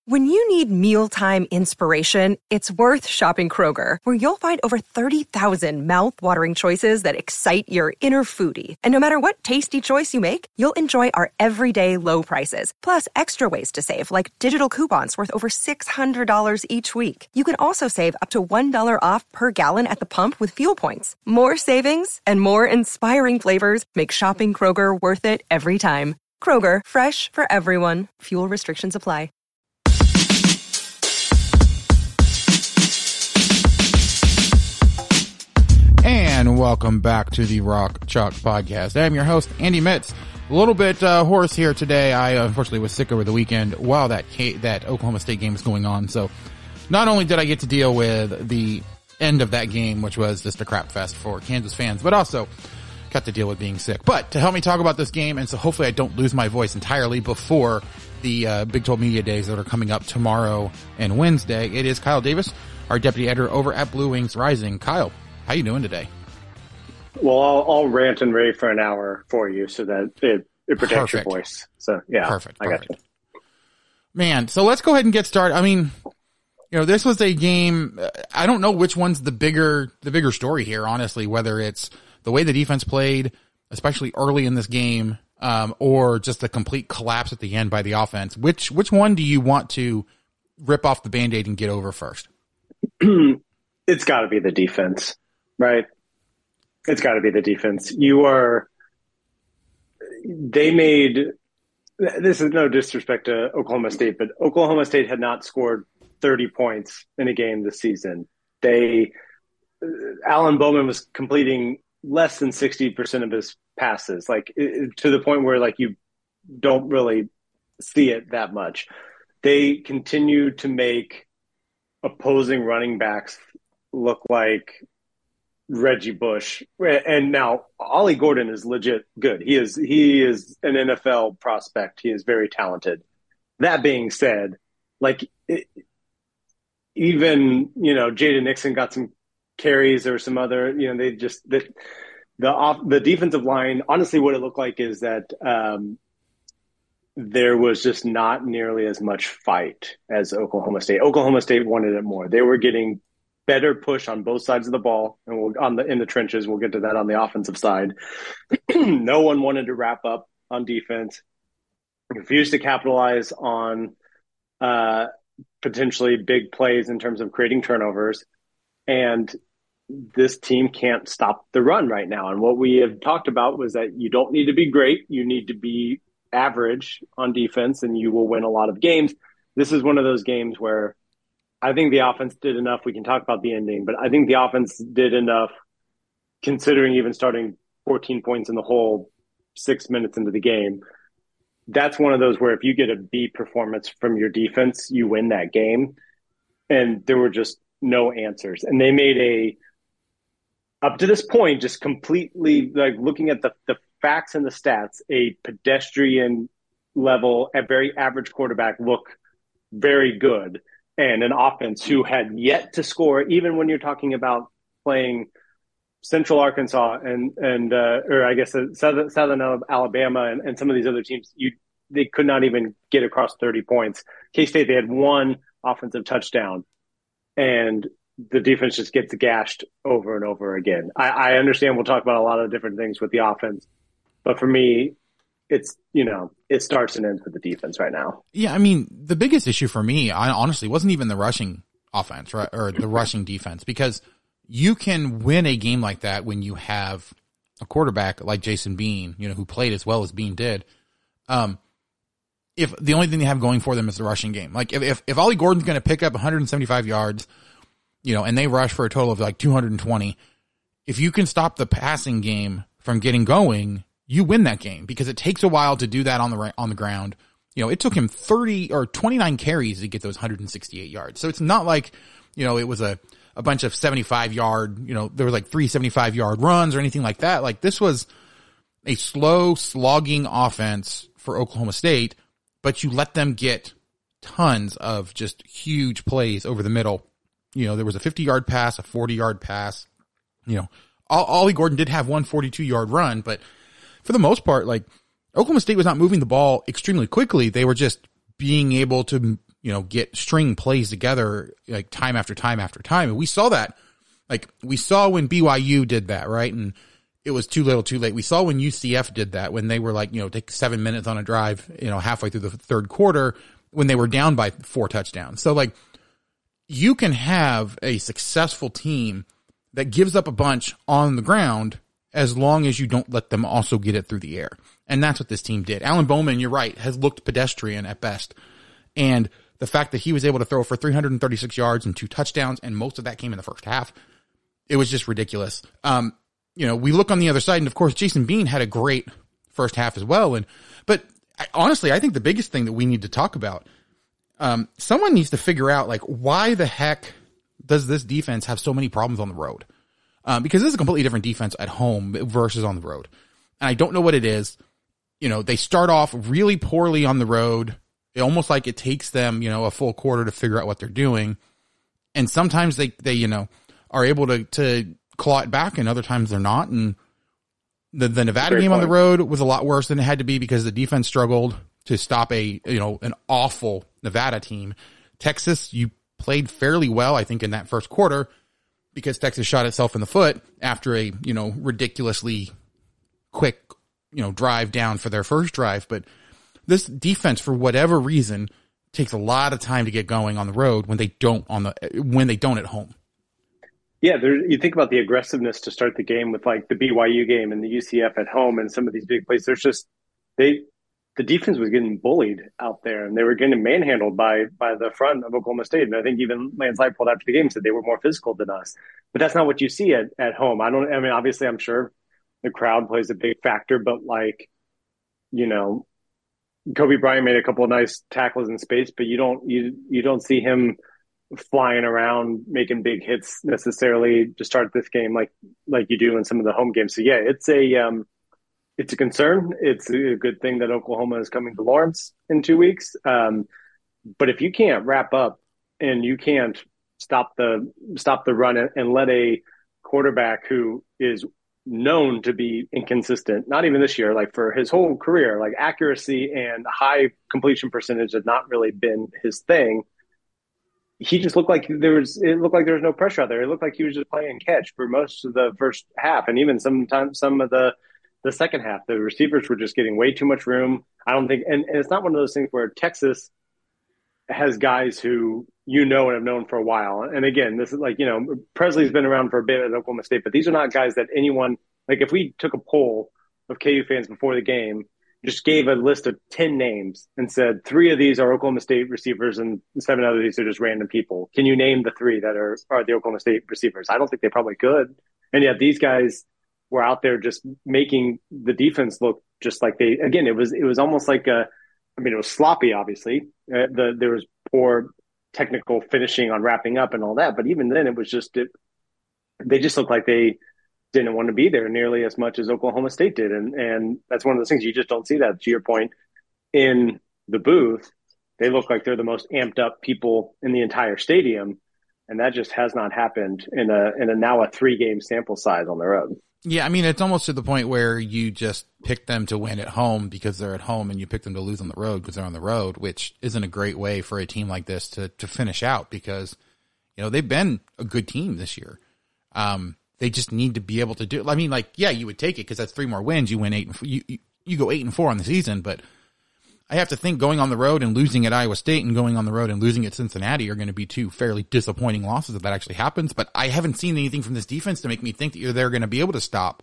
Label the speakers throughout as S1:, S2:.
S1: When you need mealtime inspiration, it's worth shopping Kroger, where you'll find over 30,000 mouth-watering choices that excite your inner foodie. And no matter what tasty choice you make, you'll enjoy our everyday low prices, plus extra ways to save, like digital coupons worth over $600 each week. You can also save up to $1 off per gallon at the pump with fuel points. More savings and more inspiring flavors make shopping Kroger worth it every time. Kroger, fresh for everyone. Fuel restrictions apply.
S2: And welcome back to the Rock Chalk Podcast. I'm your host, Andy Mitz. A little bit hoarse here today. I unfortunately was sick over the weekend while that Oklahoma State game was going on. So not only did I get to deal with the end of that game, which was just a crap fest for Kansas fans, but also got to deal with being sick. But to help me talk about this game, and so hopefully I don't lose my voice entirely before the Big 12 Media Days that are coming up tomorrow and Wednesday, it is Kyle Davis, our deputy editor over at Blue Wings Rising. Kyle, how you doing today?
S3: Well, I'll rant and rave for an hour for you so that it protects your voice. So, yeah.
S2: Perfect.
S3: I got you.
S2: Man, so let's go ahead and get started. I mean, you know, this was a game. I don't know which one's the bigger story here, honestly, whether it's the way the defense played, especially early in this game, or just the complete collapse at the end by the offense. Which one do you want to rip off the Band-Aid and get over first?
S3: It's got to be the defense, right? It's got to be the defense. This is no disrespect to Oklahoma State, but Oklahoma State had not scored 30 points in a game this season. Alan Bowman was completing less than 60% of his passes, to the point where you don't really see it that much. They continue to make opposing running backs look like Reggie Bush. And now Ollie Gordon is legit good. He is an NFL prospect. He is very talented. That being said, even, Jaden Nixon got some carries or some other, the defensive line, honestly, what it looked like is that there was just not nearly as much fight as Oklahoma State. Oklahoma State wanted it more. They were getting better push on both sides of the ball, and in the trenches. We'll get to that on the offensive side. No one wanted to wrap up on defense. Refused to capitalize on potentially big plays in terms of creating turnovers. And this team can't stop the run right now. And what we have talked about was that you don't need to be great. You need to be average on defense, and you will win a lot of games. This is one of those games where I think the offense did enough. We can talk about the ending, but I think the offense did enough, considering even starting 14 points in the hole 6 minutes into the game. That's one of those where if you get a B performance from your defense, you win that game. And there were just no answers. And they made up to this point, just completely, looking at the facts and the stats, a pedestrian level, a very average quarterback look very good. And an offense who had yet to score, even when you're talking about playing Central Arkansas or I guess Southern Alabama and some of these other teams, they could not even get across 30 points. K-State, they had one offensive touchdown, and the defense just gets gashed over and over again. I understand we'll talk about a lot of different things with the offense, but for me, it's, it starts and ends with the defense right now.
S2: Yeah, I mean, the biggest issue for me, honestly, wasn't even the rushing offense, right, or the rushing defense, because you can win a game like that when you have a quarterback like Jason Bean, who played as well as Bean did. If the only thing they have going for them is the rushing game, if Ollie Gordon's going to pick up 175 yards, and they rush for a total of 220, if you can stop the passing game from getting going, you win that game, because it takes a while to do that on the ground. It took him 30 or 29 carries to get those 168 yards. So it's not like, it was a bunch of 75 yard, there was 3 75-yard runs or anything like that. This was a slow slogging offense for Oklahoma State, but you let them get tons of just huge plays over the middle. There was a 50-yard pass, a 40-yard pass. Ollie Gordon did have one 42-yard run, but for the most part, Oklahoma State was not moving the ball extremely quickly. They were just being able to, get string plays together like time after time after time. And we saw that. Like we saw when BYU did that, right? And it was too little too late. We saw when UCF did that, when they were like, take 7 minutes on a drive, halfway through the third quarter when they were down by 4 touchdowns. So like you can have a successful team that gives up a bunch on the ground as long as you don't let them also get it through the air. And that's what this team did. Alan Bowman, you're right, has looked pedestrian at best. And the fact that he was able to throw for 336 yards and 2 touchdowns, and most of that came in the first half, it was just ridiculous. We look on the other side, and of course, Jason Bean had a great first half as well. But honestly, I think the biggest thing that we need to talk about, someone needs to figure out, like, why the heck does this defense have so many problems on the road? Because this is a completely different defense at home versus on the road. And I don't know what it is. They start off really poorly on the road. It almost like it takes them, a full quarter to figure out what they're doing. And sometimes they are able to claw it back, and other times they're not. And the Nevada game on the road was a lot worse than it had to be because the defense struggled to stop an awful Nevada team. Texas, you played fairly well, I think, in that first quarter because Texas shot itself in the foot after a, ridiculously quick, drive down for their first drive. But this defense, for whatever reason, takes a lot of time to get going on the road when they don't at home.
S3: Yeah, you think about the aggressiveness to start the game with like the BYU game and the UCF at home and some of these big plays. There's just the defense was getting bullied out there, and they were getting manhandled by the front of Oklahoma State. And I think even Lance Leipold after the game said they were more physical than us. But that's not what you see at home. Obviously, I'm sure the crowd plays a big factor, but Kobe Bryant made a couple of nice tackles in space, but you don't see him flying around making big hits necessarily to start this game like you do in some of the home games. So yeah, it's a concern. It's a good thing that Oklahoma is coming to Lawrence in 2 weeks. But if you can't wrap up and you can't stop the run and let a quarterback who is known to be inconsistent, not even this year, like for his whole career, like accuracy and high completion percentage had not really been his thing. He just looked like there was no pressure out there. It looked like he was just playing catch for most of the first half. And even sometimes some of the second half, the receivers were just getting way too much room. I don't think, and it's not one of those things where Texas has guys who and have known for a while. And again, this is like, Presley's been around for a bit at Oklahoma State, but these are not guys that anyone, like if we took a poll of KU fans before the game, just gave a list of 10 names and said 3 of these are Oklahoma State receivers and 7 of these are just random people. Can you name the 3 that are the Oklahoma State receivers? I don't think they probably could. And yet these guys were out there just making the defense look just like it was almost like it was sloppy, obviously. There was poor technical finishing on wrapping up and all that. But even then, it was just they just looked like they didn't want to be there nearly as much as Oklahoma State did. And that's one of those things you just don't see that, to your point, in the booth. They look like they're the most amped up people in the entire stadium. And that just has not happened in a now a 3-game sample size on the road.
S2: Yeah, it's almost to the point where you just pick them to win at home because they're at home, and you pick them to lose on the road because they're on the road, which isn't a great way for a team like this to finish out because, they've been a good team this year. They just need to be able to do it. Yeah, you would take it because that's 3 more wins. You win 8 and you go 8-4 on the season, but I have to think going on the road and losing at Iowa State and going on the road and losing at Cincinnati are going to be 2 fairly disappointing losses if that actually happens. But I haven't seen anything from this defense to make me think that they're going to be able to stop,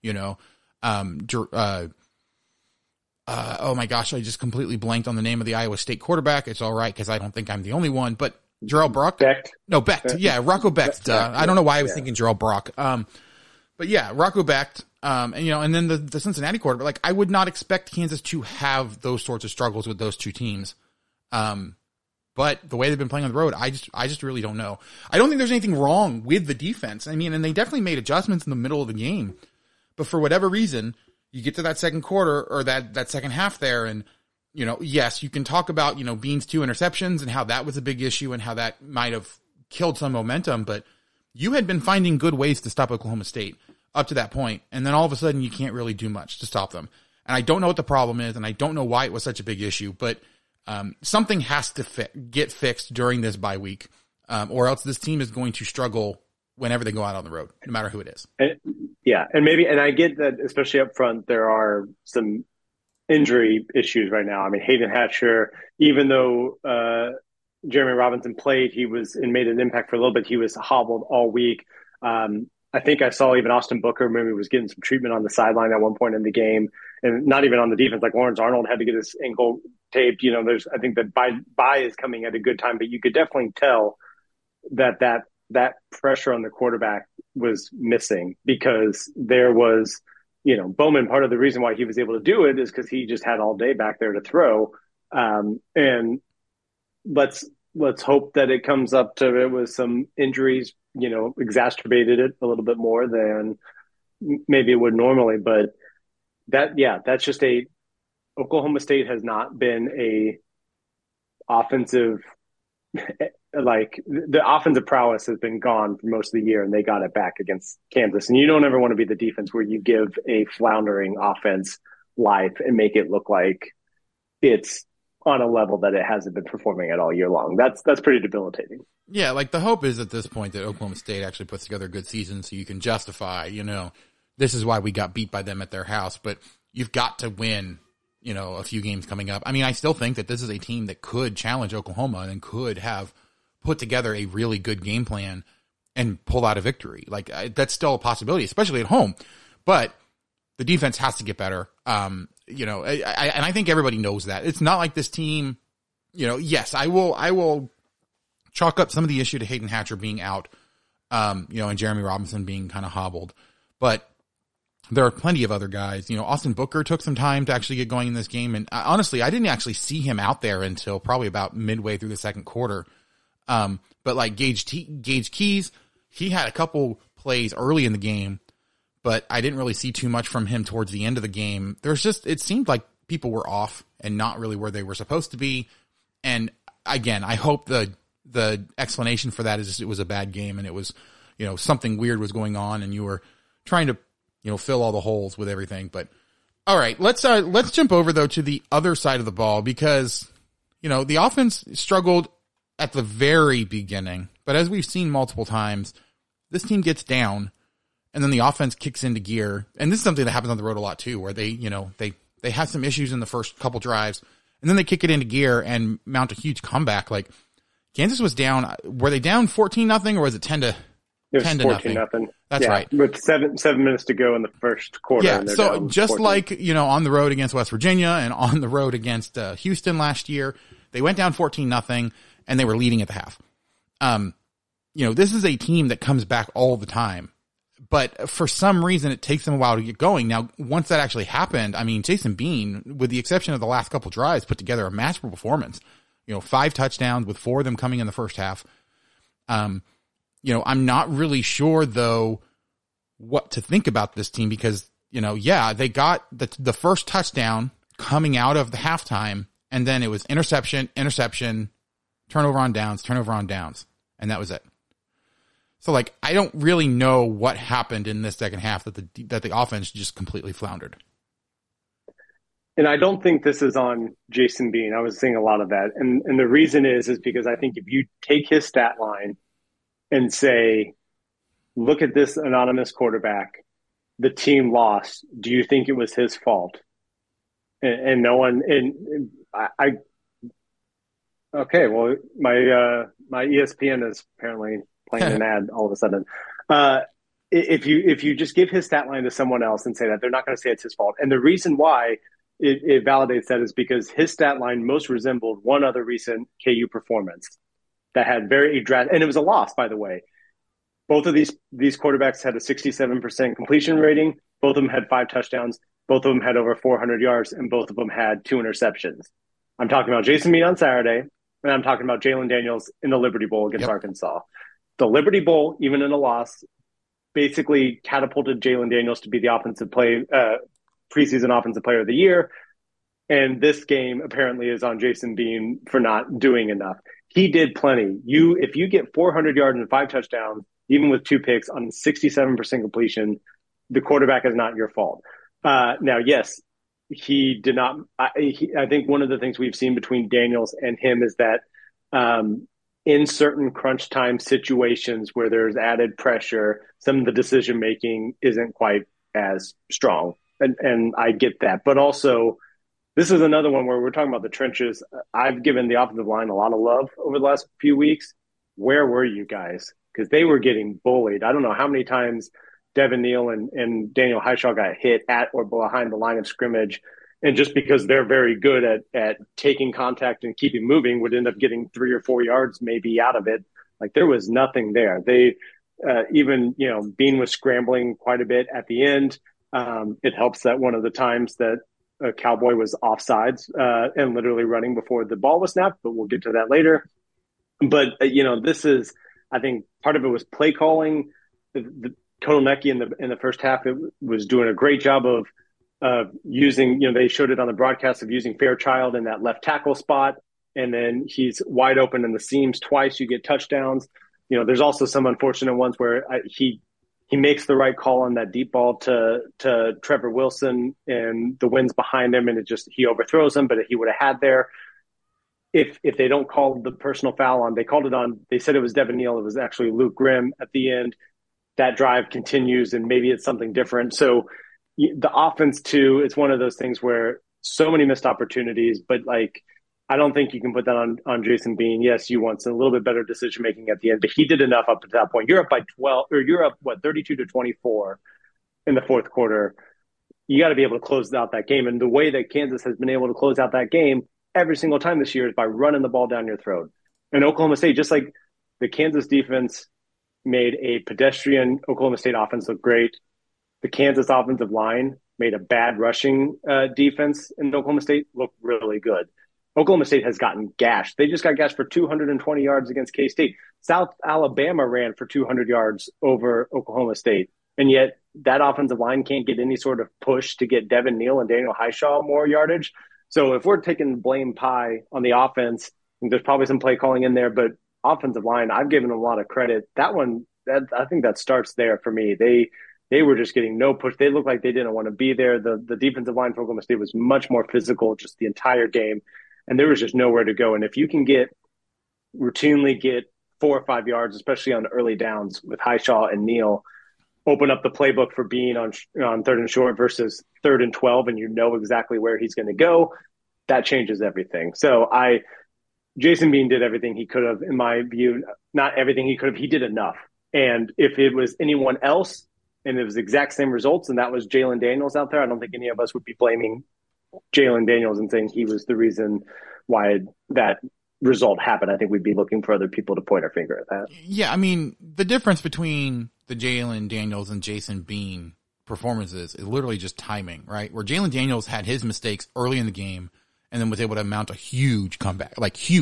S2: oh my gosh, I just completely blanked on the name of the Iowa State quarterback. It's all right because I don't think I'm the only one, but Jarrell Brock?
S3: Becht.
S2: No, Becht. Yeah, Rocco Becht. I don't know why I was thinking Jarrell Brock. But yeah, Rocco Becht. And then the Cincinnati quarterback. Like, I would not expect Kansas to have those sorts of struggles with those 2 teams. But the way they've been playing on the road, I just really don't know. I don't think there's anything wrong with the defense. And they definitely made adjustments in the middle of the game. But for whatever reason, you get to that second quarter or that second half there, and yes, you can talk about, Bean's 2 interceptions and how that was a big issue and how that might have killed some momentum, but you had been finding good ways to stop Oklahoma State up to that point, and then all of a sudden you can't really do much to stop them. And I don't know what the problem is, and I don't know why it was such a big issue, but Something has to get fixed during this bye week, or else this team is going to struggle whenever they go out on the road, no matter who it is.
S3: And I get that, especially up front, there are some injury issues right now. I mean, Hayden Hatcher, even though Jeremy Robinson played, he was and made an impact for a little bit. He was hobbled all week. I think I saw even Austin Booker maybe was getting some treatment on the sideline at one point in the game, and not even on the defense. Like Lawrence Arnold had to get his ankle taped. I think that bye is coming at a good time, but you could definitely tell that pressure on the quarterback was missing, because there was, Bowman, part of the reason why he was able to do it is because he just had all day back there to throw. And let's hope that it comes up to it with some injuries, exacerbated it a little bit more than maybe it would normally. But that's just Oklahoma State has not been a offensive, like the offensive prowess has been gone for most of the year, and they got it back against Kansas. And you don't ever want to be the defense where you give a floundering offense life and make it look like it's on a level that it hasn't been performing at all year long. That's pretty debilitating.
S2: Yeah, like the hope is at this point that Oklahoma State actually puts together a good season so you can justify, this is why we got beat by them at their house, but you've got to win, a few games coming up. I mean, I still think that this is a team that could challenge Oklahoma and could have put together a really good game plan and pull out a victory. Like that's still a possibility, especially at home, but the defense has to get better. And I think everybody knows that. It's not like this team, yes, I will chalk up some of the issue to Hayden Hatcher being out, and Jeremy Robinson being kind of hobbled, but there are plenty of other guys. Austin Booker took some time to actually get going in this game. And honestly, I didn't actually see him out there until probably about midway through the second quarter. But like Gage Keys, he had a couple plays early in the game, but I didn't really see too much from him towards the end of the game. It seemed like people were off and not really where they were supposed to be. And again, I hope the explanation for that is just, it was a bad game and it was, something weird was going on and you were trying to, fill all the holes with everything. But all right, let's jump over though to the other side of the ball, because, the offense struggled at the very beginning, but as we've seen multiple times, this team gets down and then the offense kicks into gear. And this is something that happens on the road a lot too, where they have some issues in the first couple drives and then they kick it into gear and mount a huge comeback. Like Kansas was down. Were they down 14-0 or was it 10 to?
S3: It was 14-0.
S2: That's right.
S3: With seven minutes to go in the first quarter.
S2: Yeah. So just 14. Like, on the road against West Virginia and on the road against Houston last year, they went down 14-0 and they were leading at the half. This is a team that comes back all the time, but for some reason it takes them a while to get going. Now, once that actually happened, I mean, Jason Bean, with the exception of the last couple drives, put together a matchable performance. 5 touchdowns with 4 of them coming in the first half. I'm not really sure though what to think about this team because, they got the first touchdown coming out of the halftime and then it was interception, turnover on downs, and that was it. So like, I don't really know what happened in this second half that the offense just completely floundered.
S3: And I don't think this is on Jason Bean. I was seeing a lot of that. And the reason is because I think if you take his stat line and say, look at this anonymous quarterback, the team lost. Do you think it was his fault? And no one, okay, well, my ESPN is apparently playing an ad all of a sudden. If you just give his stat line to someone else and say that, they're not going to say it's his fault. And the reason why it validates that is because his stat line most resembled one other recent KU performance that had and it was a loss, by the way. Both of these quarterbacks had a 67% completion rating. Both of them had 5 touchdowns. Both of them had over 400 yards, and both of them had 2 interceptions. I'm talking about Jason Bean on Saturday, and I'm talking about Jalen Daniels in the Liberty Bowl against Arkansas. The Liberty Bowl, even in a loss, basically catapulted Jalen Daniels to be the preseason offensive player of the year. And this game apparently is on Jason Bean for not doing enough. He did plenty. If you get 400 yards and 5 touchdowns, even with 2 picks on 67% completion, the quarterback is not your fault. Now, yes, he did not. I think one of the things we've seen between Daniels and him is that in certain crunch time situations where there's added pressure, some of the decision making isn't quite as strong, and I get that. But also, this is another one where we're talking about the trenches. I've given the offensive line a lot of love over the last few weeks. Where were you guys? Because they were getting bullied. I don't know how many times Devin Neal and Daniel Hishaw got hit at or behind the line of scrimmage. And just because they're very good at taking contact and keeping moving, would end up getting 3 or 4 yards maybe out of it. Like, there was nothing there. They even, Bean was scrambling quite a bit at the end. It helps that one of the times that Cowboy was offsides and literally running before the ball was snapped, but we'll get to that later. But, this is, I think part of it was play calling. The Kotelnicki in the first half was doing a great job of using, they showed it on the broadcast of using Fairchild in that left tackle spot. And then he's wide open in the seams twice. You get touchdowns. There's also some unfortunate ones where he makes the right call on that deep ball to Trevor Wilson, and the wind's behind him, and he overthrows him, but he would have had there. If they don't call the personal foul on, they called it on, they said it was Devin Neal. It was actually Luke Grimm at the end. That drive continues, and maybe it's something different. So the offense too, it's one of those things where so many missed opportunities, but I don't think you can put that on Jason Bean. Yes, you want a little bit better decision making at the end, but he did enough up to that point. You're up by 12, or you're up 32-24 in the fourth quarter. You got to be able to close out that game. And the way that Kansas has been able to close out that game every single time this year is by running the ball down your throat. And Oklahoma State, just like the Kansas defense made a pedestrian Oklahoma State offense look great, the Kansas offensive line made a bad rushing defense in Oklahoma State look really good. Oklahoma State has gotten gashed. They just got gashed for 220 yards against K-State. South Alabama ran for 200 yards over Oklahoma State. And yet that offensive line can't get any sort of push to get Devin Neal and Daniel Hishaw more yardage. So if we're taking blame pie on the offense, there's probably some play calling in there, but offensive line, I've given them a lot of credit. I think that starts there for me. They were just getting no push. They looked like they didn't want to be there. The defensive line for Oklahoma State was much more physical just the entire game. And there was just nowhere to go. And if you can routinely get 4 or 5 yards, especially on early downs with Hishaw and Neal, open up the playbook for being on third and short versus 3rd and 12, and you know exactly where he's going to go, that changes everything. So Jason Bean did everything he could have, in my view. Not everything he could have. He did enough. And if it was anyone else and it was the exact same results, and that was Jalen Daniels out there, I don't think any of us would be blaming Jalen Daniels and saying he was the reason why that result happened. I think we'd be looking for other people to point our finger at that.
S2: Yeah, I mean, the difference between the Jalen Daniels and Jason Bean performances is literally just timing, right? Where Jalen Daniels had his mistakes early in the game and then was able to mount a huge comeback.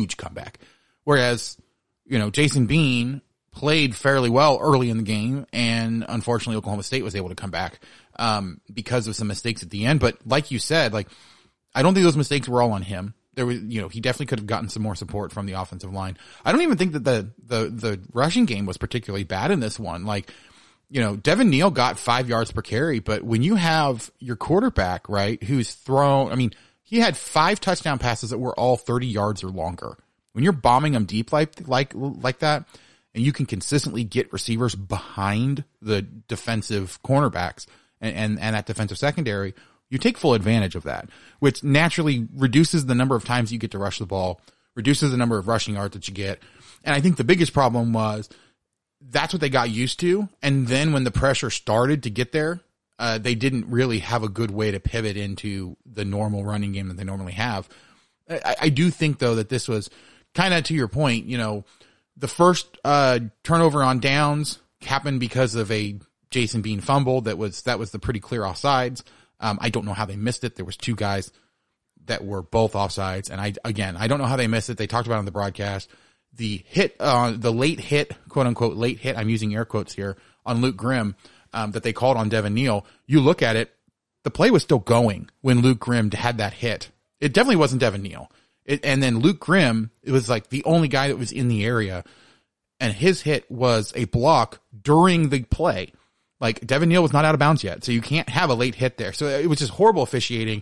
S2: Whereas, Jason Bean played fairly well early in the game, and unfortunately Oklahoma State was able to come back because of some mistakes at the end. But like you said, I don't think those mistakes were all on him. There was, he definitely could have gotten some more support from the offensive line. I don't even think that the rushing game was particularly bad in this one. Devin Neal got 5 yards per carry, but when you have your quarterback, right, who's thrown, he had 5 touchdown passes that were all 30 yards or longer. When you're bombing them deep like that, and you can consistently get receivers behind the defensive cornerbacks and that defensive secondary, you take full advantage of that, which naturally reduces the number of times you get to rush the ball, reduces the number of rushing yards that you get. And I think the biggest problem was that's what they got used to. And then when the pressure started to get there, they didn't really have a good way to pivot into the normal running game that they normally have. I do think, though, that this was kind of to your point, the first turnover on downs happened because of a Jason Bean fumble that was the pretty clear offsides. I don't know how they missed it. There was 2 guys that were both offsides. And I don't know how they missed it. They talked about it on the broadcast. The hit, the late hit, quote unquote, late hit, I'm using air quotes here, on Luke Grimm, that they called on Devin Neal. You look at it, the play was still going when Luke Grimm had that hit. It definitely wasn't Devin Neal. And then Luke Grimm, it was the only guy that was in the area, and his hit was a block during the play. Devin Neal was not out of bounds yet, so you can't have a late hit there. So it was just horrible officiating.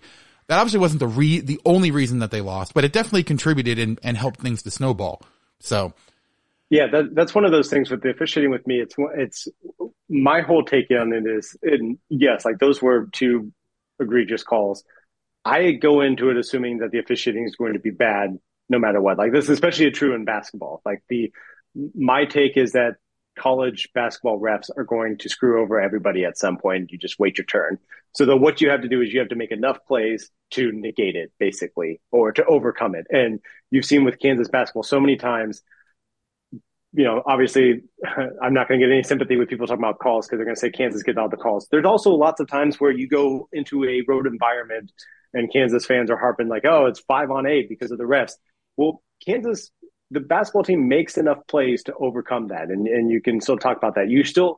S2: That obviously wasn't the only reason that they lost, but it definitely contributed and helped things to snowball. So,
S3: yeah, that's one of those things with the officiating with me. It's my whole take on it is, and yes, like those were two egregious calls. I go into it assuming that the officiating is going to be bad no matter what. Like this is especially true in basketball. Like my take is that college basketball refs are going to screw over everybody at some point. You just wait your turn. So what you have to do is you have to make enough plays to negate it, basically, or to overcome it. And you've seen with Kansas basketball so many times, you know, obviously I'm not going to get any sympathy with people talking about calls because they're going to say Kansas gets all the calls. There's also lots of times where you go into a road environment and Kansas fans are harping like, oh, it's 5-on-8 because of the refs. Well, Kansas, the basketball team makes enough plays to overcome that. And you can still talk about that. You still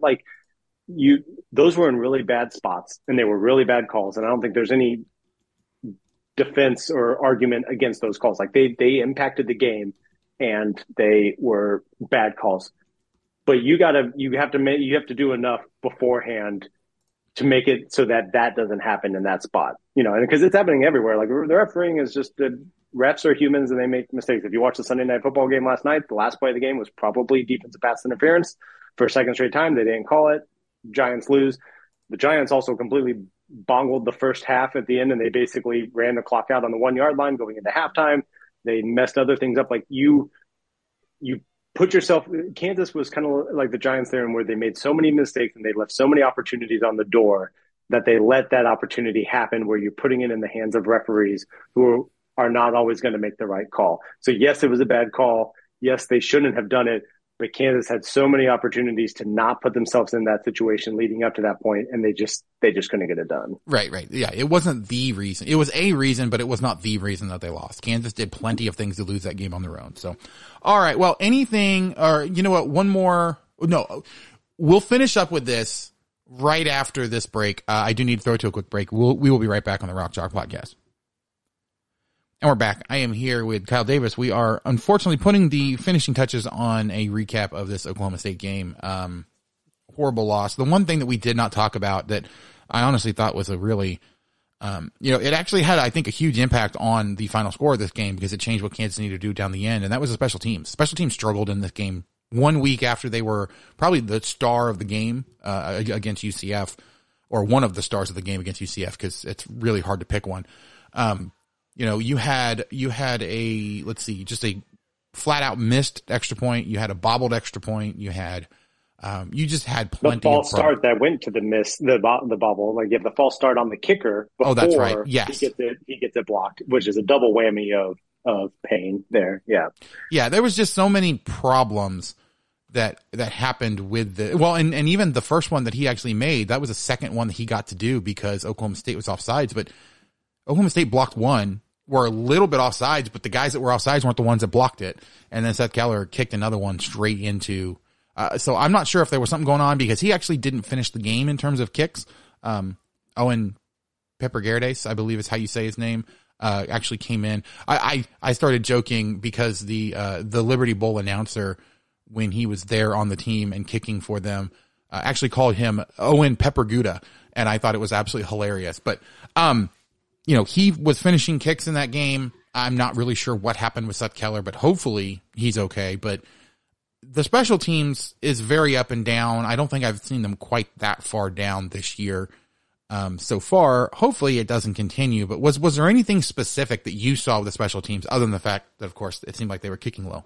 S3: those were in really bad spots and they were really bad calls. And I don't think there's any defense or argument against those calls. Like they impacted the game and they were bad calls, but you have to do enough beforehand to make it so that doesn't happen in that spot, you know, and because it's happening everywhere. Like the refereeing is just the refs are humans and they make mistakes. If you watch the Sunday Night Football game last night, the last play of the game was probably defensive pass interference for a second straight time. They didn't call it. Giants lose. The Giants also completely bungled the first half at the end and they basically ran the clock out on the 1 yard line going into halftime. They messed other things up. Like you put yourself, Kansas was kind of like the Giants there, and where they made so many mistakes and they left so many opportunities on the door that they let that opportunity happen where you're putting it in the hands of referees who are not always going to make the right call. So yes, it was a bad call. Yes, they shouldn't have done it, but Kansas had so many opportunities to not put themselves in that situation leading up to that point, and they just couldn't get it done.
S2: Right. Yeah, it wasn't the reason. It was a reason, but it was not the reason that they lost. Kansas did plenty of things to lose that game on their own. So, all right. Well, anything, or you know what? One more. No, we'll finish up with this right after this break. I do need to throw it to a quick break. We will be right back on the Rock Chalk Podcast. And we're back. I am here with Kyle Davis. We are unfortunately putting the finishing touches on a recap of this Oklahoma State game. Horrible loss. The one thing that we did not talk about that I honestly thought was a really, it actually had, I think, a huge impact on the final score of this game because it changed what Kansas needed to do down the end, and that was the special teams. Special teams struggled in this game 1 week after they were probably the star of the game against UCF, or one of the stars of the game against UCF, because it's really hard to pick one. You had a, let's see, just a flat out missed extra point. You had a bobbled extra point. You had, you just had plenty of
S3: the false start that went to the bobble. Like you have the false start on the kicker.
S2: Oh, that's right. Yes.
S3: He gets it blocked, which is a double whammy of pain there. Yeah.
S2: Yeah. There was just so many problems that happened with and even the first one that he actually made, that was the second one that he got to do because Oklahoma State was offsides, but Oklahoma State blocked one, were a little bit offsides, but the guys that were offsides weren't the ones that blocked it. And then Seth Keller kicked another one straight into, so I'm not sure if there was something going on because he actually didn't finish the game in terms of kicks. Owen Pepper-Gardes, I believe is how you say his name, actually came in. I started joking because the Liberty Bowl announcer, when he was there on the team and kicking for them, actually called him Owen Pepper-Guda. And I thought it was absolutely hilarious. But, he was finishing kicks in that game. I'm not really sure what happened with Seth Keller, but hopefully he's okay. But the special teams is very up and down. I don't think I've seen them quite that far down this year so far. Hopefully it doesn't continue. But was there anything specific that you saw with the special teams other than the fact that, of course, it seemed like they were kicking low?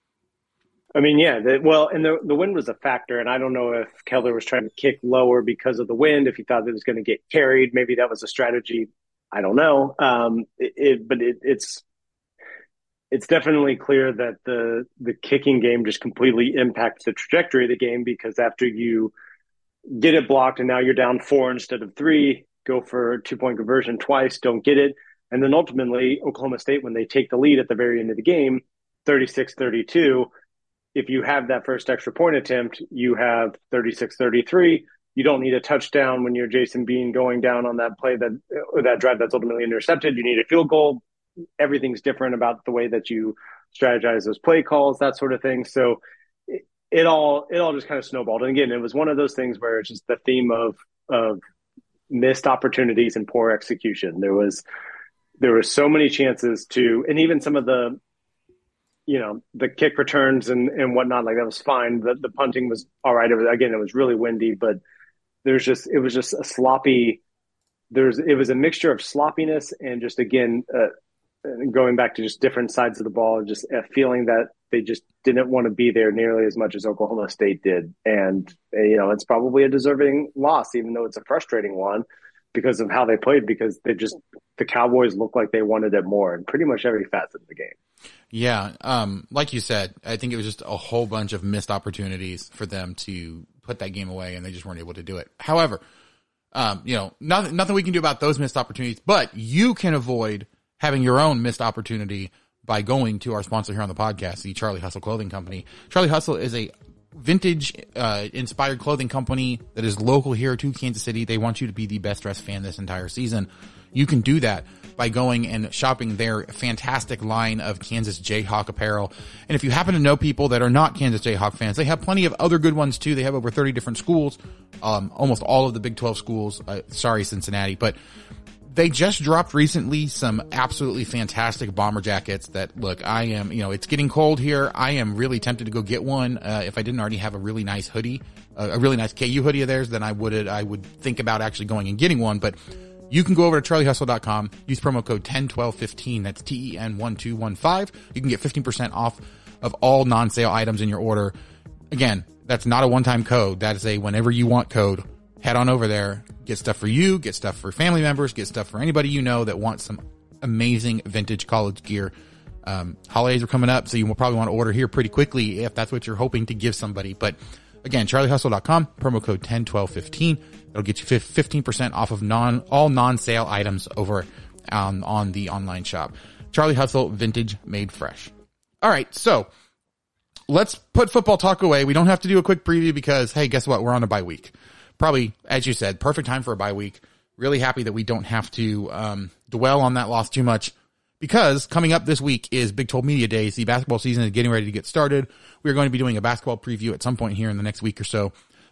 S3: I mean, yeah, and the wind was a factor, and I don't know if Keller was trying to kick lower because of the wind, if he thought it was going to get carried. Maybe that was a strategy. I don't know. But it's definitely clear that the kicking game just completely impacts the trajectory of the game, because after you get it blocked and now you're down 4 instead of 3, go for a 2-point conversion twice, don't get it. And then ultimately Oklahoma State, when they take the lead at the very end of the game, 36-32, if you have that first extra point attempt, you have 36-33. You don't need a touchdown when you're Jason Bean going down on that play that drive that's ultimately intercepted. You need a field goal. Everything's different about the way that you strategize those play calls, that sort of thing. So it all just kind of snowballed. And again, it was one of those things where it's just the theme of missed opportunities and poor execution. There was there were so many chances to, and even some of the, the kick returns and whatnot, like that was fine. The punting was all right. It was really windy, but it was just a sloppy, it was a mixture of sloppiness and just, again, going back to just different sides of the ball, just a feeling that they just didn't want to be there nearly as much as Oklahoma State did. And, it's probably a deserving loss, even though it's a frustrating one because of how they played, because the Cowboys looked like they wanted it more in pretty much every facet of the game.
S2: Yeah. Like you said, I think it was just a whole bunch of missed opportunities for them to put that game away, and they just weren't able to do it. However, nothing we can do about those missed opportunities, but you can avoid having your own missed opportunity by going to our sponsor here on the podcast, the Charlie Hustle Clothing Company. Charlie Hustle is a vintage inspired clothing company that is local here to Kansas City. They want you to be the best dressed fan this entire season. You can do that by going and shopping their fantastic line of Kansas Jayhawk apparel. And if you happen to know people that are not Kansas Jayhawk fans, they have plenty of other good ones too. They have over 30 different schools, almost all of the Big 12 schools. Sorry, Cincinnati, but they just dropped recently some absolutely fantastic bomber jackets that, look, it's getting cold here. I am really tempted to go get one. If I didn't already have a really nice hoodie, a really nice KU hoodie of theirs, then I would think about actually going and getting one. But you can go over to charliehustle.com, use promo code 101215. That's TEN1215. You can get 15% off of all non-sale items in your order. Again, that's not a one-time code. That is a whenever you want code. Head on over there, get stuff for you, get stuff for family members, get stuff for anybody you know that wants some amazing vintage college gear. Holidays are coming up, so you will probably want to order here pretty quickly if that's what you're hoping to give somebody. But again, charliehustle.com, promo code 101215. That'll get you 15% off of all non-sale items over on the online shop. Charlie Hustle, vintage made fresh. All right, so let's put football talk away. We don't have to do a quick preview because, hey, guess what? We're on a bye week. Probably, as you said, perfect time for a bye week. Really happy that we don't have to dwell on that loss too much, because coming up this week is Big 12 Media Days. The basketball season is getting ready to get started. We're going to be doing a basketball preview at some point here in the next week or so.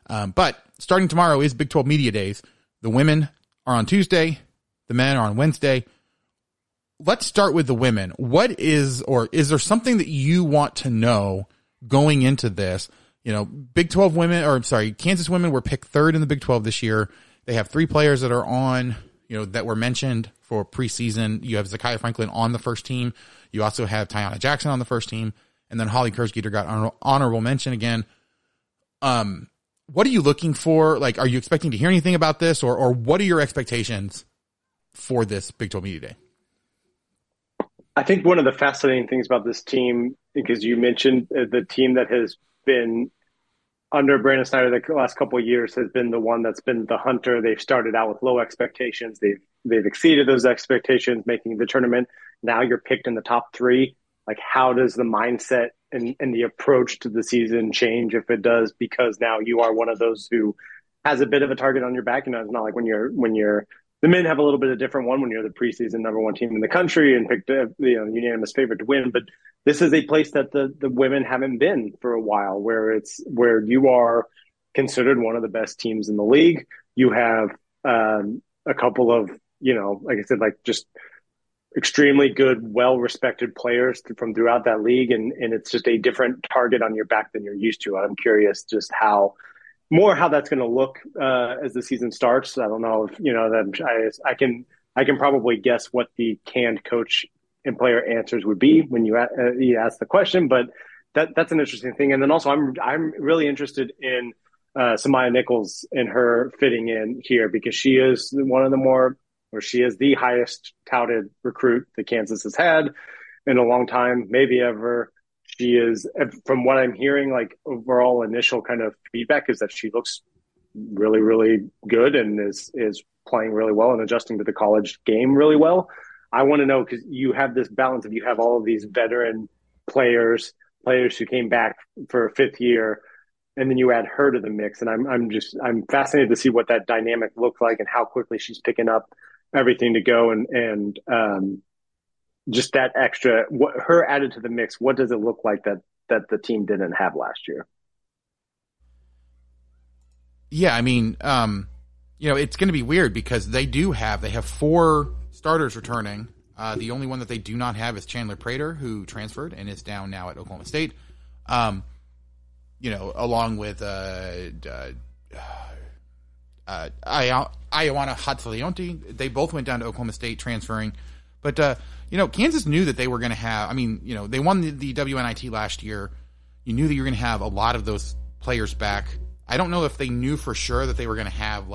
S2: But starting tomorrow is Big 12 Media Days. The women are on Tuesday. The men are on Wednesday. Let's start with the women. Is there something that you want to know going into this? Big 12 women, Kansas women were picked third in the Big 12 this year. They have 3 players that are on, that were mentioned for preseason. You have Zakiya Franklin on the first team. You also have Tiana Jackson on the first team. And then Holly Kersgeter got honorable mention again. What are you looking for? Like, are you expecting to hear anything about this, or what are your expectations for this Big 12 Media Day?
S3: I think one of the fascinating things about this team, because you mentioned the team that has been under Brandon Snyder the last couple of years, has been the one that's been the hunter. They've started out with low expectations. They've exceeded those expectations, making the tournament. Now you're picked in the top 3. Like, how does the mindset and the approach to the season change if it does? Because now you are one of those who has a bit of a target on your back. It's not like when you're the men have a little bit of a different one when you're the preseason number 1 team in the country and picked a unanimous favorite to win. But this is a place that the women haven't been for a while, where you are considered one of the best teams in the league. You have a couple of, like I said, like just extremely good, well-respected players from throughout that league. And it's just a different target on your back than you're used to. I'm curious just how that's going to look as the season starts. I don't know if, I can probably guess what the canned coach and player answers would be when you ask the question, but that's an interesting thing. And then also I'm really interested in Samaya Nichols and her fitting in here, because she is she is the highest touted recruit that Kansas has had in a long time, maybe ever. She is, from what I'm hearing, like overall initial kind of feedback is that she looks really, really good and is playing really well and adjusting to the college game really well. I want to know, because you have this balance of, you have all of these veteran players who came back for a 5th year, and then you add her to the mix. And I'm fascinated to see what that dynamic looks like and how quickly she's picking up everything to go, and just that extra, what her added to the mix. What does it look like that the team didn't have last year?
S2: Yeah, I mean, it's going to be weird because they have 4 starters returning, The only one that they do not have is Chandler Prater, who transferred and is down now at Oklahoma State. Along with Ioana Hatzaleonte, they both went down to Oklahoma State transferring. But, Kansas knew that they were going to have, they won the WNIT last year. You knew that you were going to have a lot of those players back. I don't know if they knew for sure that they were going to have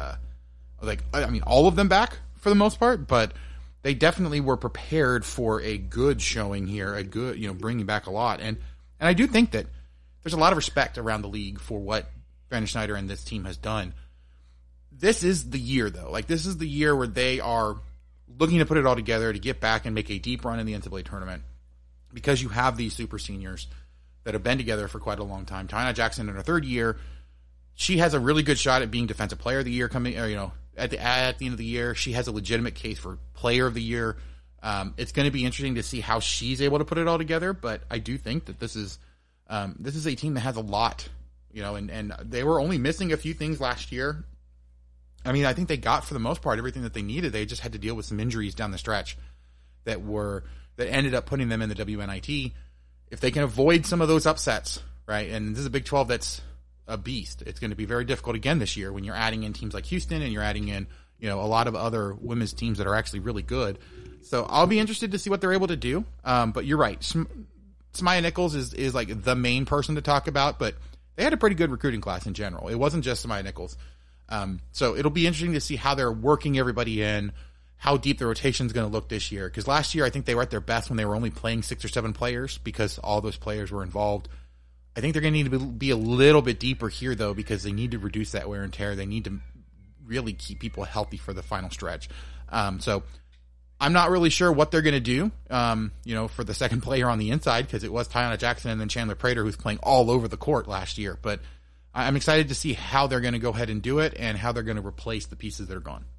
S2: all of them back for the most part, but they definitely were prepared for a good showing here, a good, bringing back a lot. And I do think that there's a lot of respect around the league for what Brandon Schneider and this team has done. This is the year, though. This is the year where they are looking to put it all together to get back and make a deep run in the NCAA tournament, because you have these super seniors that have been together for quite a long time. Tiana Jackson in her third year, she has a really good shot at being Defensive Player of the Year coming, at the end of the year. She has a legitimate case for Player of the Year. It's going to be interesting to see how she's able to put it all together, but I do think that this is a team that has a lot, and they were only missing a few things last year. I think they got, for the most part, everything that they needed. They just had to deal with some injuries down the stretch that ended up putting them in the WNIT. If they can avoid some of those upsets, right? And this is a Big 12 that's a beast. It's going to be very difficult again this year when you're adding in teams like Houston and you're adding in, a lot of other women's teams that are actually really good. So I'll be interested to see what they're able to do. But you're right. Samaya Nichols is like the main person to talk about, but they had a pretty good recruiting class in general. It wasn't just Samaya Nichols. So it'll be interesting to see how they're working everybody in, how deep the rotation is going to look this year. Because last year, I think they were at their best when they were only playing 6 or 7 players because all those players were involved. I think they're going to need to be a little bit deeper here, though, because they need to reduce that wear and tear. They need to really keep people healthy for the final stretch. So I'm not really sure what they're going to do, for the second player on the inside, because it was Tiana Jackson and then Chandler Prater, who's playing all over the court last year. But I'm excited to see how they're going to go ahead and do it and how they're going to replace the pieces that are gone.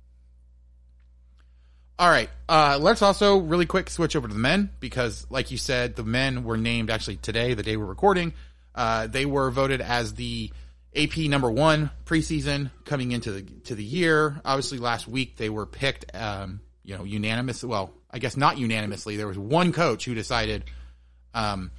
S2: All right, let's also really quick switch over to the men, because like you said, the men were named actually today, the day we're recording. They were voted as the AP number 1 preseason coming into the year. Obviously, last week they were picked, unanimous. Well, I guess not unanimously. There was one coach who decided, one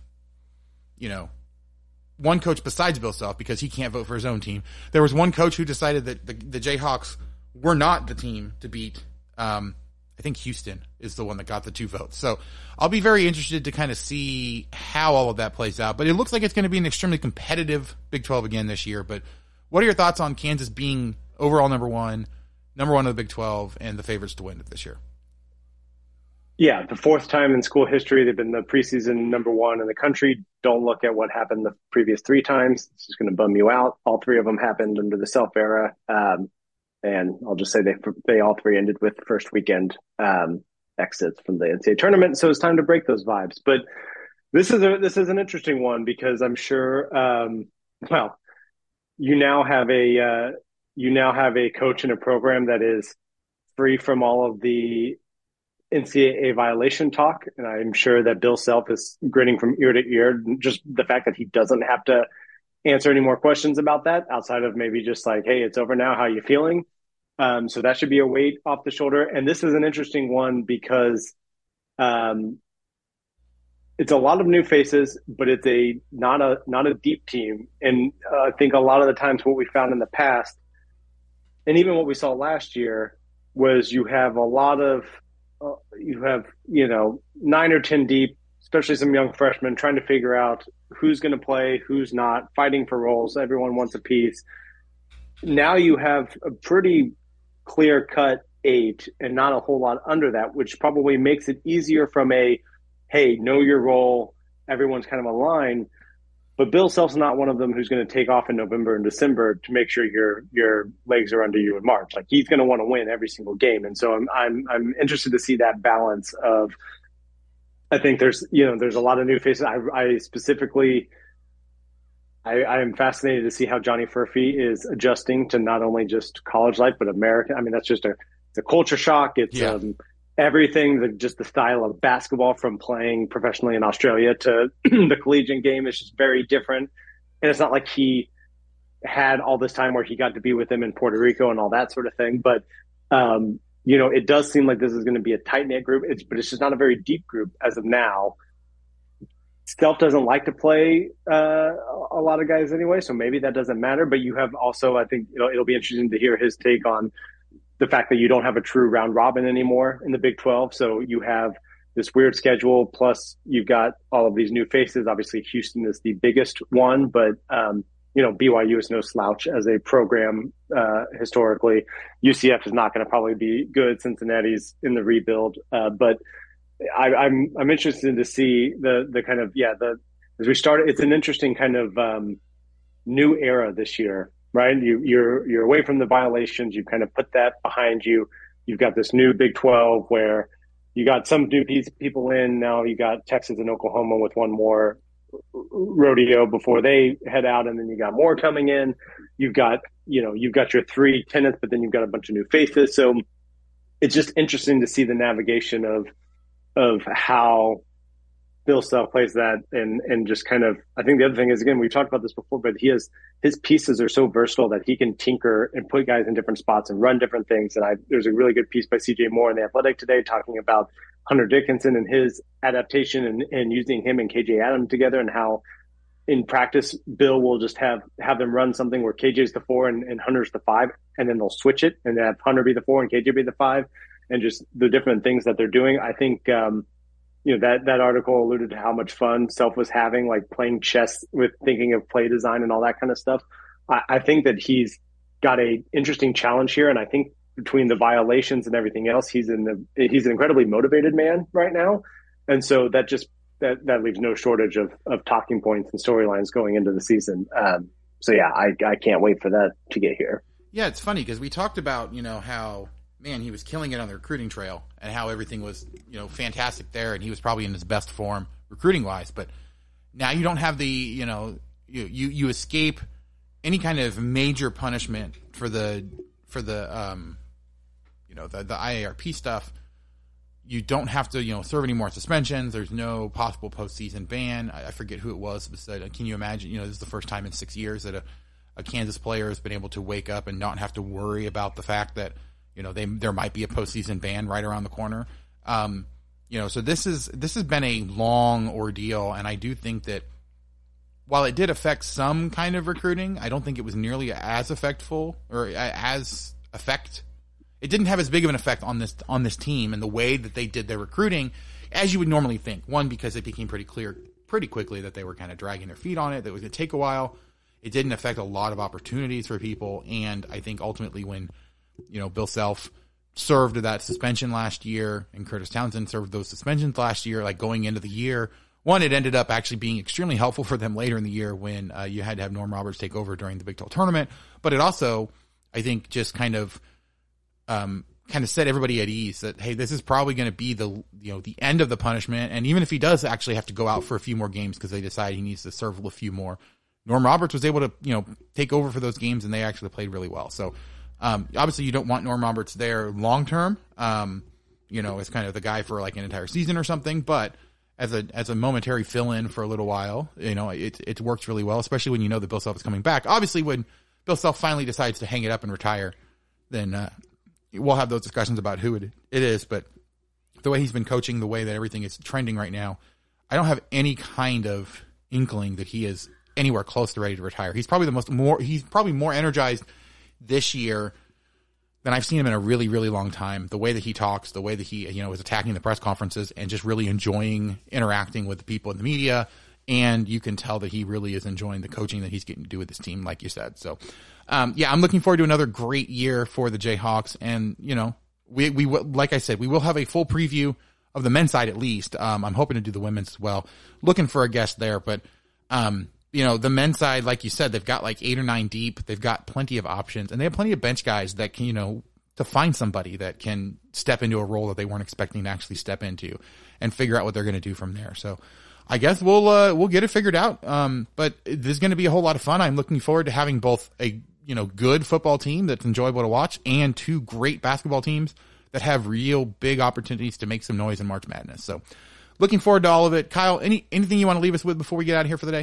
S2: coach besides Bill Self, because he can't vote for his own team. There was one coach who decided that the Jayhawks were not the team to beat. I think Houston is the one that got the 2 votes. So I'll be very interested to kind of see how all of that plays out. But it looks like it's going to be an extremely competitive Big 12 again this year. But what are your thoughts on Kansas being overall number one of the Big 12, and the favorites to win it this year?
S3: Yeah, the 4th time in school history they've been the preseason number 1 in the country. Don't look at what happened the previous 3 times. It's just going to bum you out. All 3 of them happened under the Self era. And I'll just say they all 3 ended with first weekend exits from the NCAA tournament. So it's time to break those vibes. But this is an interesting one, because I'm sure, you now have a coach in a program that is free from all of the NCAA violation talk. And I'm sure that Bill Self is grinning from ear to ear, just the fact that he doesn't have to answer any more questions about that outside of maybe just like, hey, it's over now. How you feeling? So that should be a weight off the shoulder. And this is an interesting one because it's a lot of new faces, but it's not a deep team. And I think a lot of the times what we found in the past, and even what we saw last year, was you have 9 or 10 deep, especially some young freshmen, trying to figure out who's going to play, who's not, fighting for roles. Everyone wants a piece. Now you have a pretty clear-cut 8 and not a whole lot under that, which probably makes it easier from hey, know your role, everyone's kind of aligned. But Bill Self's not one of them who's going to take off in November and December to make sure your legs are under you in March. Like, he's going to want to win every single game. And so I'm interested to see that balance of, I think there's a lot of new faces. I am fascinated to see how Johnny Furphy is adjusting to not only just college life, but American. I mean, that's just it's a culture shock. It's everything, just the style of basketball from playing professionally in Australia to the collegiate game is just very different. And it's not like he had all this time where he got to be with them in Puerto Rico and all that sort of thing. But it does seem like this is going to be a tight knit group. But it's just not a very deep group as of now. Self doesn't like to play a lot of guys anyway, so maybe that doesn't matter. But you have also, I think it'll be interesting to hear his take on the fact that you don't have a true round robin anymore in the Big 12. So you have this weird schedule, plus you've got all of these new faces. Obviously, Houston is the biggest one, but BYU is no slouch as a program historically. UCF is not going to probably be good. Cincinnati's in the rebuild, but I'm interested to see the kind of as we start. It's an interesting kind of new era this year, right? You're away from the violations. You've kind of put that behind you. You've got this new Big 12 where you got some new people in. Now you got Texas and Oklahoma with one more rodeo before they head out, and then you got more coming in. You've got your three tenants, but then you've got a bunch of new faces. So it's just interesting to see the navigation of how Bill Self plays that, and just kind of, I think the other thing is, again, we talked about this before, but his pieces are so versatile that he can tinker and put guys in different spots and run different things. And there's a really good piece by CJ Moore in The Athletic today talking about Hunter Dickinson and his adaptation and using him and KJ Adams together, and how in practice Bill will just have them run something where KJ's the 4 and Hunter's the 5, and then they'll switch it and have Hunter be the 4 and KJ be the 5, and just the different things that they're doing. I think that article alluded to how much fun Self was having, like playing chess with thinking of play design and all that kind of stuff. I think that he's got a interesting challenge here, and I think between the violations and everything else, he's an incredibly motivated man right now, and so that leaves no shortage of talking points and storylines going into the season. I can't wait for that to get here.
S2: Yeah, it's funny because we talked about how, man, he was killing it on the recruiting trail and how everything was, fantastic there. And he was probably in his best form recruiting wise, but now you don't have the, you escape any kind of major punishment for the IARP stuff. You don't have to, serve any more suspensions. There's no possible postseason ban. I forget who it was, but can you imagine, this is the first time in 6 years that a Kansas player has been able to wake up and not have to worry about the fact that, there might be a postseason ban right around the corner. So this has been a long ordeal, and I do think that while it did affect some kind of recruiting, I don't think it was nearly as effectful or as effect. It didn't have as big of an effect on this team and the way that they did their recruiting as you would normally think. One, because it became pretty clear pretty quickly that they were kind of dragging their feet on it, that it was going to take a while. It didn't affect a lot of opportunities for people, and I think ultimately when Bill Self served that suspension last year and Curtis Townsend served those suspensions last year, like going into the year, one, it ended up actually being extremely helpful for them later in the year when you had to have Norm Roberts take over during the Big 12 tournament. But it also, I think, just kind of set everybody at ease that, hey, this is probably going to be the end of the punishment. And even if he does actually have to go out for a few more games because they decide he needs to serve a few more, Norm Roberts was able to, take over for those games, and they actually played really well. So, obviously you don't want Norm Roberts there long term, as kind of the guy for like an entire season or something, but as a momentary fill in for a little while, it works really well, especially when that Bill Self is coming back. Obviously when Bill Self finally decides to hang it up and retire, then we'll have those discussions about who it is, but the way he's been coaching, the way that everything is trending right now, I don't have any kind of inkling that he is anywhere close to ready to retire. He's probably he's probably more energized this year than I've seen him in a really, really long time. The way that he talks, the way that he, is attacking the press conferences and just really enjoying interacting with the people in the media. And you can tell that he really is enjoying the coaching that he's getting to do with this team, like you said. So, I'm looking forward to another great year for the Jayhawks. And, we like I said, we will have a full preview of the men's side at least. I'm hoping to do the women's as well. Looking for a guest there, but, the men's side, like you said, they've got like 8 or 9 deep. They've got plenty of options, and they have plenty of bench guys that can, to find somebody that can step into a role that they weren't expecting to actually step into and figure out what they're going to do from there. So I guess we'll get it figured out. But there's going to be a whole lot of fun. I'm looking forward to having both a, good football team that's enjoyable to watch and 2 great basketball teams that have real big opportunities to make some noise in March Madness. So looking forward to all of it. Kyle, anything you want to leave us with before we get out of here for the day?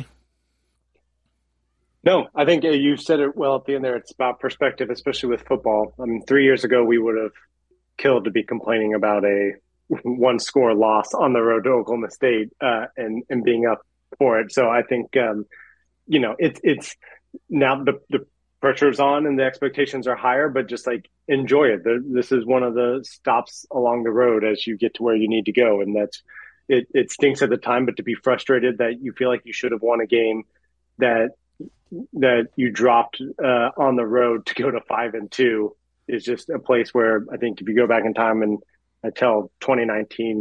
S3: No, I think you said it well at the end there. It's about perspective, especially with football. I mean, 3 years ago, we would have killed to be complaining about a 1-score loss on the road to Oklahoma State and being up for it. So I think it's now the pressure's on and the expectations are higher, but just like enjoy it. This is one of the stops along the road as you get to where you need to go, and that's it stinks at the time, but to be frustrated that you feel like you should have won a game that you dropped on the road to go to 5-2 is just a place where I think if you go back in time and I tell 2019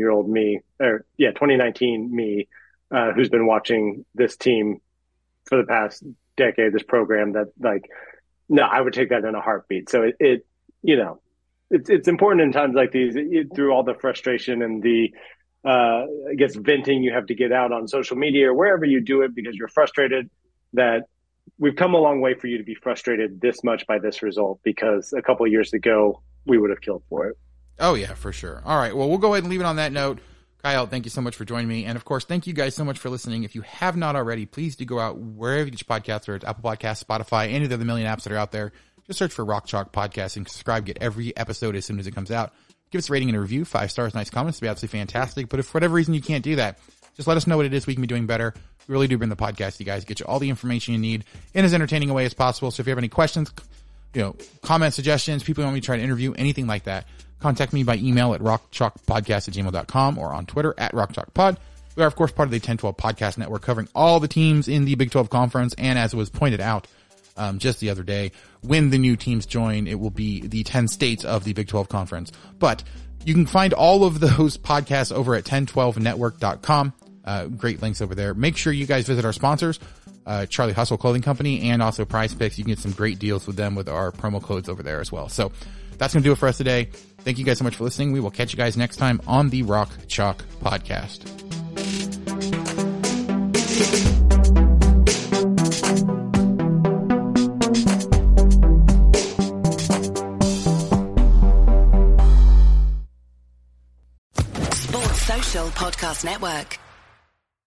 S3: me, who's been watching this team for the past decade, this program, that no, I would take that in a heartbeat. So it's important in times like these, through all the frustration and the I guess venting you have to get out on social media or wherever you do it because you're frustrated, that we've come a long way for you to be frustrated this much by this result, because a couple of years ago we would have killed for it.
S2: Oh yeah, for sure. All right. Well, we'll go ahead and leave it on that note. Kyle, thank you so much for joining me. And of course, thank you guys so much for listening. If you have not already, please do go out wherever you get your podcasts, whether it's Apple Podcasts, Spotify, any of the other million apps that are out there. Just search for Rock Chalk Podcast and subscribe. Get every episode as soon as it comes out. Give us a rating and a review. 5 stars, nice comments. It'd be absolutely fantastic. But if for whatever reason you can't do that, just let us know what it is we can be doing better. We really do bring the podcast to you guys, get you all the information you need in as entertaining a way as possible. So if you have any questions, comments, suggestions, people you want me to try to interview, anything like that, contact me by email at rockchalkpodcast@gmail.com or on Twitter at rockchalkpod. We are, of course, part of the 10-12 Podcast Network, covering all the teams in the Big 12 Conference. And as it was pointed out just the other day, when the new teams join, it will be the 10 states of the Big 12 Conference. But you can find all of those podcasts over at 1012network.com. Great links over there. Make sure you guys visit our sponsors, Charlie Hustle Clothing Company, and also Prize Picks. You can get some great deals with them with our promo codes over there as well. So that's going to do it for us today. Thank you guys so much for listening. We will catch you guys next time on the Rock Chalk Podcast.
S4: Sports Social Podcast Network.